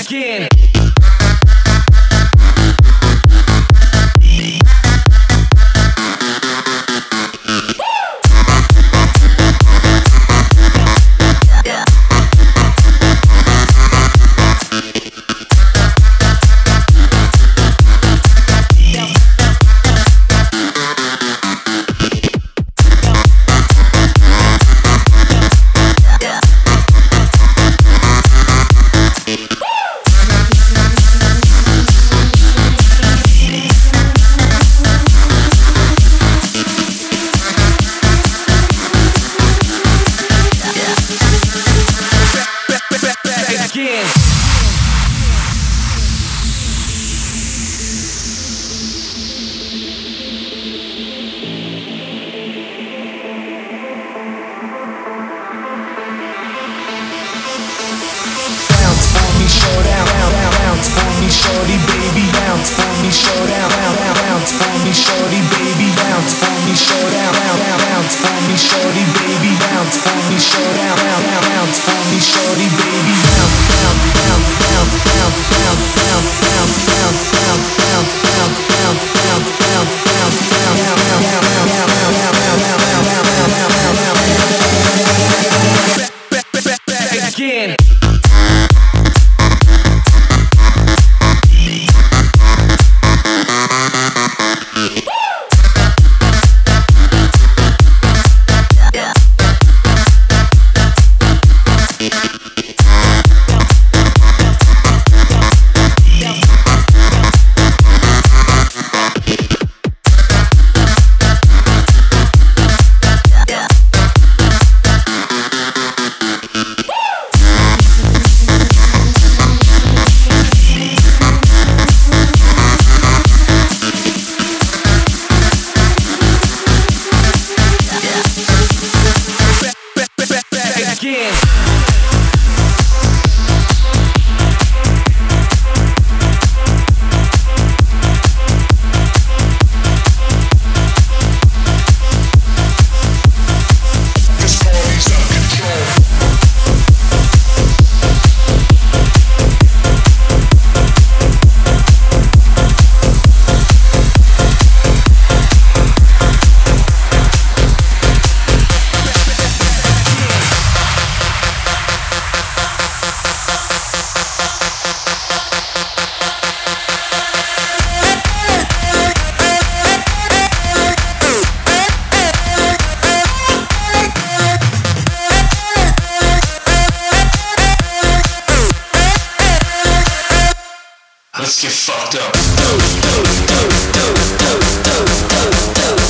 again. Again. Bounce for me, showdown, bounce for me, shorty, baby, bounce for me, showdown, bounce for me, shorty, baby, bounce for me, showdown, bounce for me, shorty, baby, bounce for me, showdown, bounce for me, shorty, baby, bounce, bounce, bounce, bounce, bounce, bounce, bounce, bounce, bounce, bounce, bounce, bounce, bounce, bounce, bounce, bounce, Again. Again. This party's out of control. Let's get fucked up.